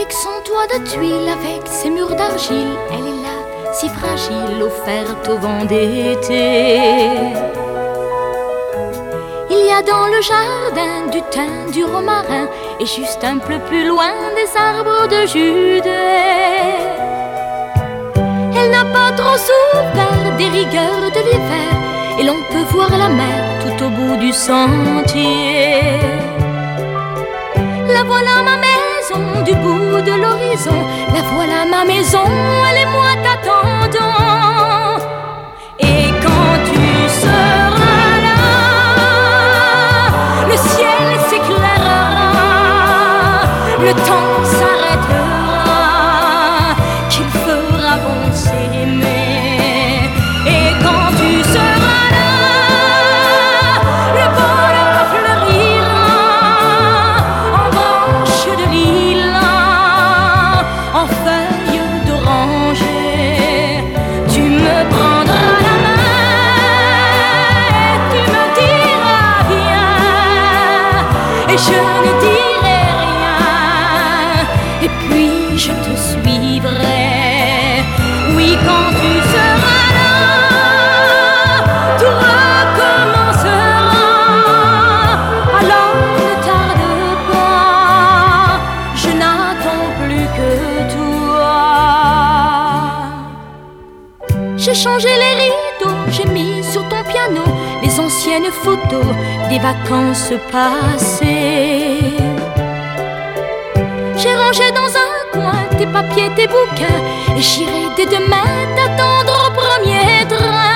Avec son toit de tuiles, avec ses murs d'argile, elle est là, si fragile, offerte au vent d'été. Il y a dans le jardin du thym, du romarin, et juste un peu plus loin des arbres de Judée. Elle n'a pas trop souffert des rigueurs de l'hiver, et l'on peut voir la mer tout au bout du sentier. La voilà ma maison du bout de l'horizon, la voilà ma maison, elle et moi t'attendons. Et quand tu seras là, le ciel s'éclairera, le temps s'arrêtera, qu'il fera bon s'aimer. Et quand tu seras là, le bonheur fleurira en branches de lilas, en feuilles d'oranger. Tu me prendras la main, tu me diras viens, et je ne dirai rien, et puis je te suivrai. Oui, quand tu seras là, tout recommencera. Alors ne tarde pas, je n'attends plus que toi. J'ai changé les rideaux, j'ai mis sur ton piano les anciennes photos des vacances passées. J'ai rangé dans un coin tes papiers, tes bouquins, et j'irai dès demain t'attendre au premier train.